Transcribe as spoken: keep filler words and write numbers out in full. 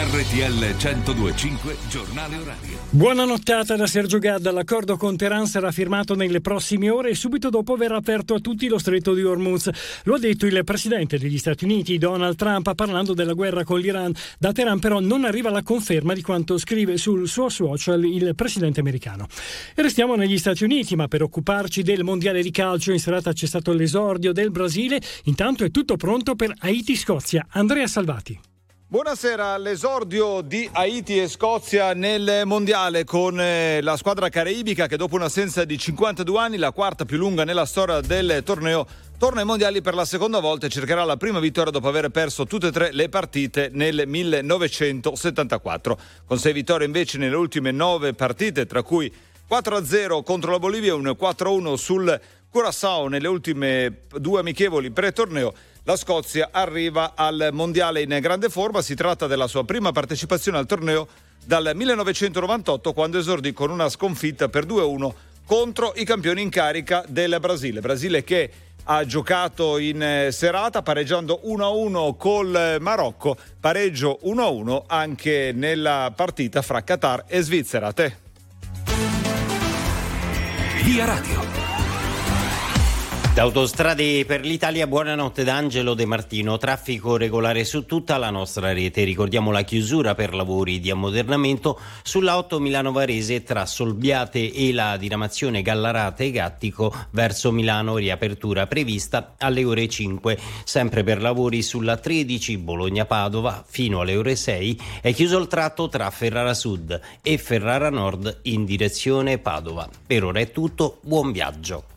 R T L centodue e cinque Giornale Orario. Buona nottata da Sergio Gadda. L'accordo con Teheran sarà firmato nelle prossime ore e subito dopo verrà aperto a tutti lo stretto di Hormuz. Lo ha detto il presidente degli Stati Uniti, Donald Trump, parlando della guerra con l'Iran. Da Teheran però non arriva la conferma di quanto scrive sul suo social il presidente americano. E restiamo negli Stati Uniti, ma per occuparci del mondiale di calcio in serata c'è stato l'esordio del Brasile. Intanto è tutto pronto per Haiti-Scozia. Andrea Salvati. Buonasera, l'esordio di Haiti e Scozia nel mondiale con la squadra caraibica che dopo un'assenza di cinquantadue anni, la quarta più lunga nella storia del torneo, torna ai mondiali per la seconda volta e cercherà la prima vittoria dopo aver perso tutte e tre le partite nel millenovecentosettantaquattro. Con sei vittorie invece nelle ultime nove partite, tra cui quattro a zero contro la Bolivia e un quattro a uno sul Curaçao nelle ultime due amichevoli pre-torneo, la Scozia arriva al mondiale in grande forma. Si tratta della sua prima partecipazione al torneo dal millenovecentonovantotto, quando esordì con una sconfitta per due a uno contro i campioni in carica del Brasile. Brasile che ha giocato in serata pareggiando uno a uno col Marocco, pareggio uno a uno anche nella partita fra Qatar e Svizzera. A te. Via Radio. Da Autostrade per l'Italia, buonanotte da Angelo De Martino. Traffico regolare su tutta la nostra rete. Ricordiamo la chiusura per lavori di ammodernamento sulla otto Milano Varese tra Solbiate e la diramazione Gallarate e Gattico verso Milano, riapertura prevista alle ore cinque. Sempre per lavori sulla tredici Bologna Padova fino alle ore sei è chiuso il tratto tra Ferrara Sud e Ferrara Nord in direzione Padova. Per ora è tutto, buon viaggio.